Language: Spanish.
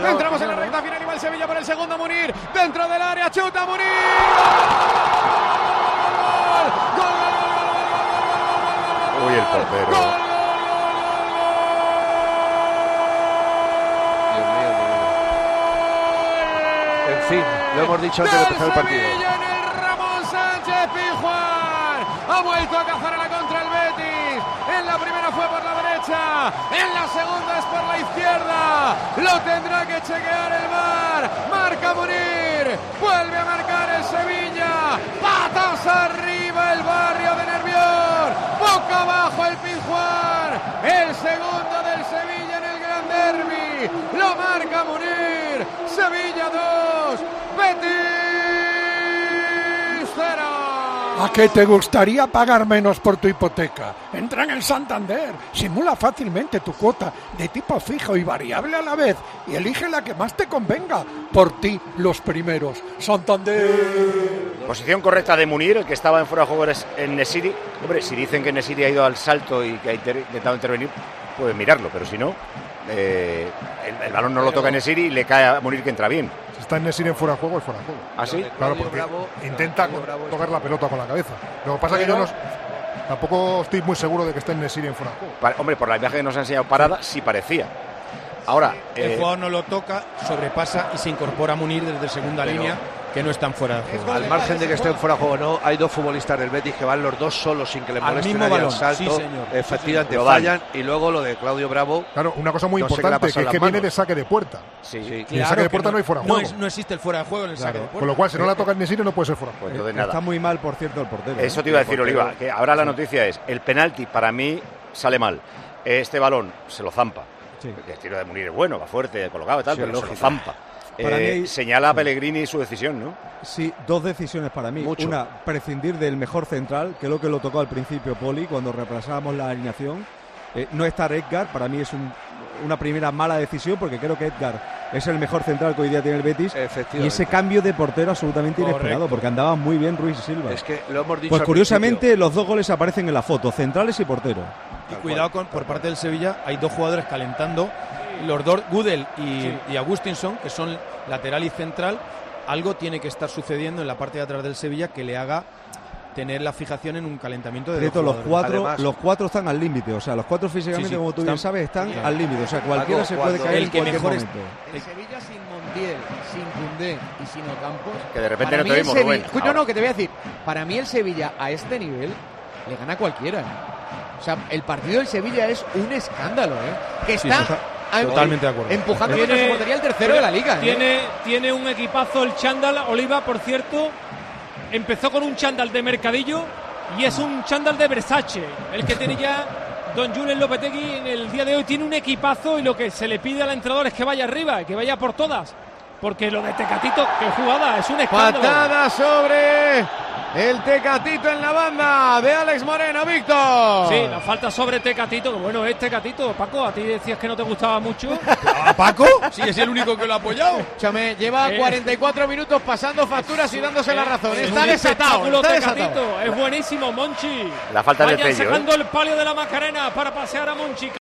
Entramos en la recta final y va el Sevilla por el segundo. Munir, dentro del área, chuta Munir. ¡Gol! Uy, el portero. Dios mío. En fin, lo hemos dicho antes de empezar el partido. Sevilla en el Ramón Sánchez Pizjuán. Ha vuelto a cazar a la contra el Betis. En la primera fue por la derecha, en la segunda es por la izquierda. Lo tendrá que chequear el VAR. Marca Munir, vuelve a marcar el Sevilla. Patas arriba el barrio de Nervión. Boca abajo el Pizjuán. El segundo del Sevilla en el Gran Derbi. Lo marca Munir. Sevilla 2, Betis 0. ¿A qué te gustaría pagar menos por tu hipoteca? Entra en el Santander, simula fácilmente tu cuota de tipo fijo y variable a la vez y elige la que más te convenga. Por ti, los primeros. Santander. Posición correcta de Munir, el que estaba en fuera de juego en Nesiri. Hombre, si dicen que Nesiri ha ido al salto y que ha intentado intervenir, pueden mirarlo, pero si no, el balón no lo toca Nesiri y le cae a Munir, que entra bien. Si está en Nesiri en fuera de juego, es fuera de juego. ¿Ah, sí? Claro, porque intenta tocar la pelota con la cabeza. Lo que pasa es que yo tampoco estoy muy seguro de que esté en Nesiri en fuera de juego. Hombre, por la imagen que nos ha enseñado parada, sí parecía. Ahora, el jugador no lo toca, sobrepasa y se incorpora Munir desde segunda línea, que no están fuera de juego. Al margen de que estén fuera de juego no, hay dos futbolistas del Betis que van los dos solos sin que le moleste nadie al salto. Sí, señor. Efectivamente, fallan. Y luego lo de Claudio Bravo. Claro, una cosa muy importante, que es que viene de saque de puerta. Sí. Y en saque de puerta no hay fuera de juego. No existe el fuera de juego en el saque de puerta. Con lo cual, si no la toca en Nesiri, no puede ser fuera de juego. Entonces, nada. Está muy mal, por cierto, el portero. Eso te iba a decir, Oliva, que ahora la noticia es, el penalti para mí sale mal. Este balón se lo zampa. Sí. El tiro de Munir es bueno, va fuerte, colocado y tal, pero se lo zampa. Señala a Pellegrini su decisión, ¿no? Sí, dos decisiones para mí. Mucho. Una, prescindir del mejor central, que es lo que lo tocó al principio Poli, cuando repasábamos la alineación. No estar Edgar, para mí es una primera mala decisión, porque creo que Edgar es el mejor central que hoy día tiene el Betis. Y ese cambio de portero absolutamente inesperado, porque andaban muy bien Ruiz y Silva. Es que lo hemos dicho. Pues curiosamente los dos goles aparecen en la foto, centrales y portero. Y cuidado por parte del Sevilla, hay dos jugadores calentando, los dos, Gudel y Agustinson, que son lateral y central. Algo tiene que estar sucediendo en la parte de atrás del Sevilla que le haga tener la fijación en un calentamiento de los cuatro están al límite, o sea, los cuatro físicamente, como tú bien sabes, están al límite, o sea, cualquiera se puede caer en cualquier momento. El Sevilla sin Montiel, sin Koundé y sin Ocampos, que de repente no te vimos, Rubén. No, que te voy a decir, para mí el Sevilla a este nivel le gana a cualquiera. O sea, el partido del Sevilla es un escándalo, que está totalmente de acuerdo. Empujando contra su portería el tercero de la liga. Tiene un equipazo el chándal, Oliva, por cierto. Empezó con un chándal de Mercadillo y es un chándal de Versace, el que tiene ya don Julen Lopetegui en el día de hoy. Tiene un equipazo y lo que se le pide al entrenador es que vaya arriba, que vaya por todas, porque lo de Tecatito, qué jugada, es un escándalo. Patada sobre el Tecatito en la banda de Alex Moreno, Víctor. Sí, la falta sobre Tecatito, que bueno, es Tecatito. Paco, a ti decías que no te gustaba mucho. ¿A Paco? Sí, es el único que lo ha apoyado. Chame, lleva 44 minutos pasando facturas y dándose la razón. Está desatado. Es buenísimo, Monchi. La falta de Vayan sello, sacando el palio de la Macarena para pasear a Monchi.